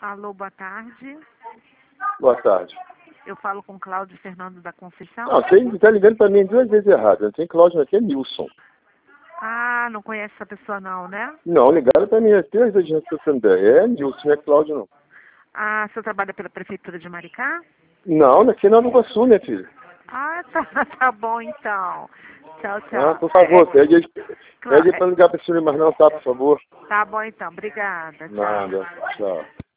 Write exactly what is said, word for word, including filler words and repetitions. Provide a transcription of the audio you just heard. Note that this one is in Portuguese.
Alô, boa tarde. Boa tarde. Eu falo com Cláudio Fernando da Conceição. Não, você está ligando para mim duas vezes errado. Não tem Cláudio, aqui é Nilson. Ah, não conhece essa pessoa não, né? Não, ligaram para mim as duas vezes de É Nilson, não é Cláudio, não. Ah, o senhor trabalha pela Prefeitura de Maricá? Não, aqui não Iguaçu, minha filha. Ah, tá, tá bom então. Tchau, Ah, tchau. por favor, É, pede, Clá- pede para ligar para esse número, mas não, tá, por favor. é, tá bom então, obrigada. Tchau. Nada, tchau.